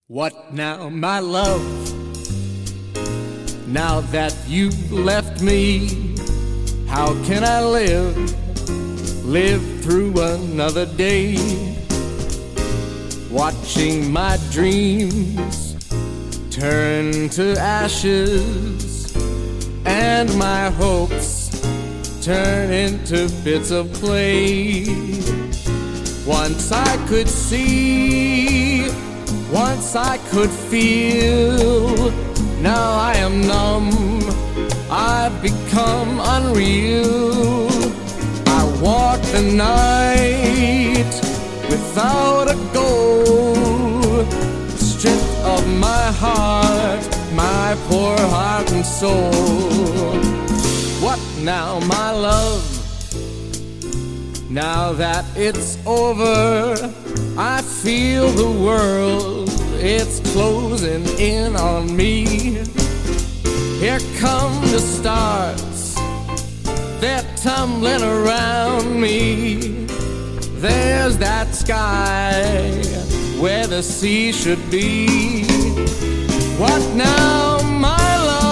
What now, my love? Now that you've left me, how can I live through another day? Watching my dreams turn to ashes and my hopes turn into bits of clay. Once I could see, once I could feel, now I am numb, I've become unreal. I walk the night without a goal, stripped of my heart, my poor heart and soul. What now, my love? Now that it's over, I feel the world, it's closing in on me. Here come the stars, they're tumbling around me. There's that sky where the sea should be. What now, my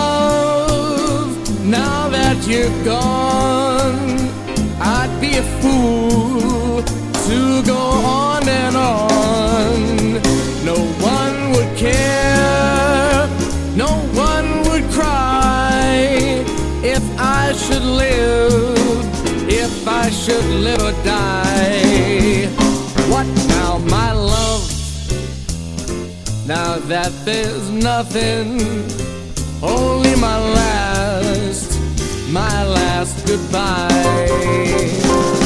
love? Now that you're gone, I'd be a fool to go on and on. No one would care, no one would cry if I should live, if I should live or die. What now, my love? Now that there's nothing, only my last goodbye.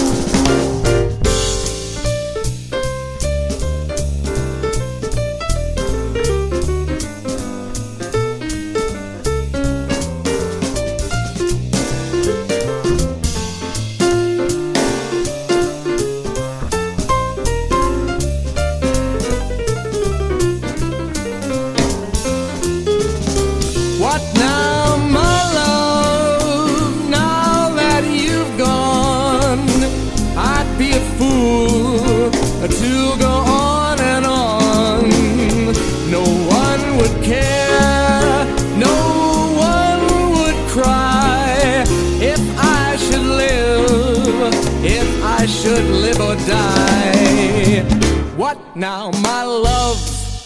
What now, my love? Now that you've gone, I'd be a fool to go on and on. No one would care, no one would cry if I should live, if I should live or die. What now, my love?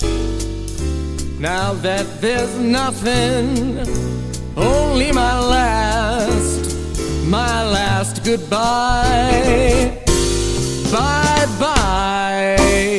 Now that there's nothing, only my last goodbye. Bye bye.